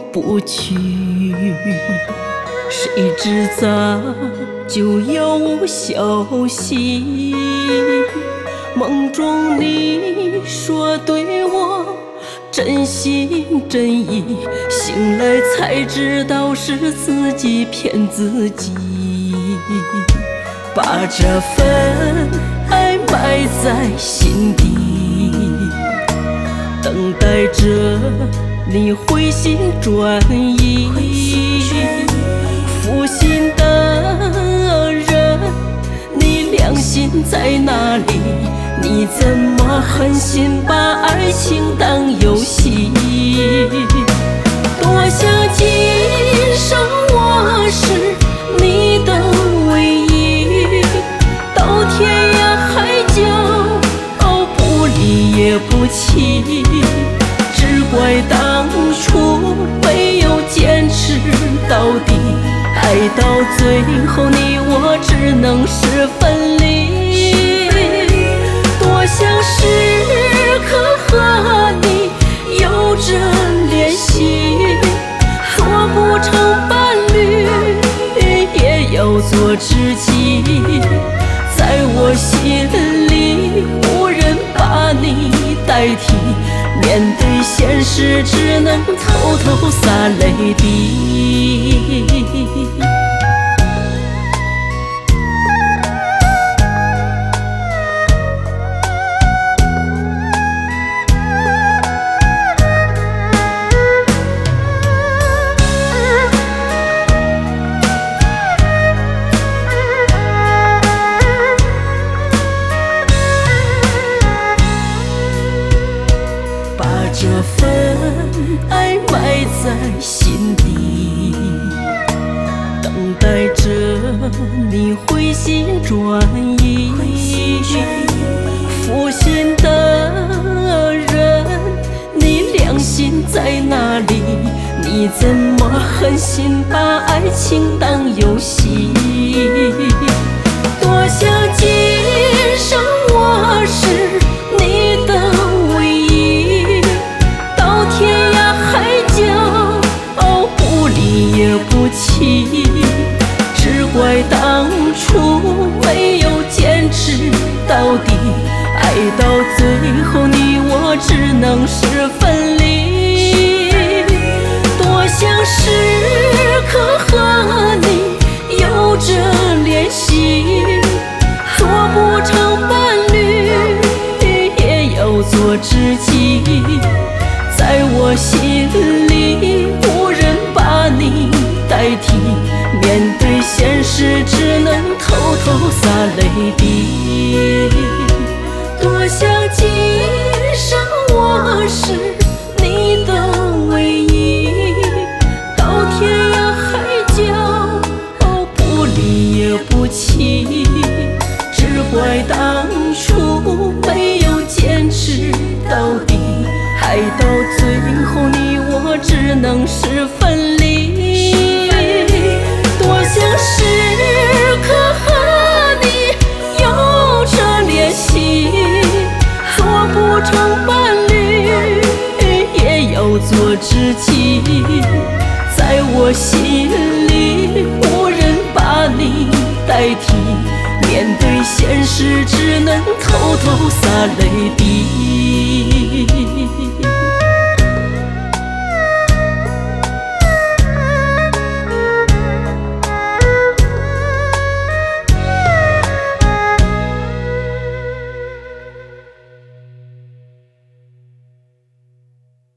不去。谁知早就有消息，梦中你说对我真心真意，醒来才知道是自己骗自己，把这份爱埋在心底，等待着你回心转意。负心的人，你良心在哪里？你怎么狠心把爱情当游戏？多想今生我是你的唯一，到天涯海角不离也不弃，只怪当初没有坚持到底，爱到最后你我只能是分离。多想时刻和你有着联系，做不成伴侣也要做知己，在我心里无人把你代替，面对现实只能偷偷洒泪滴。这份爱埋在心底，等待着你回心转意。负心的人，你良心在哪里？你怎么狠心把爱情当游戏？多想今生我是你的唯一，到天涯海角不离也不弃，只怪当初没有坚持到底，爱到最后你我只能是分离。多想时刻和你有着联系，做不成伴侣也要做知己，在我心里无人把你代替，面对现实只能偷偷洒泪滴。多想今生我是你的唯一，到天涯海角不离也不弃，只怪当初没有坚持到底，爱到最后你我只能是分离。多想时刻和你有着联系，做不成伴侣也要做知己，在我心里无人把你代替，面对现实只能偷偷洒泪滴。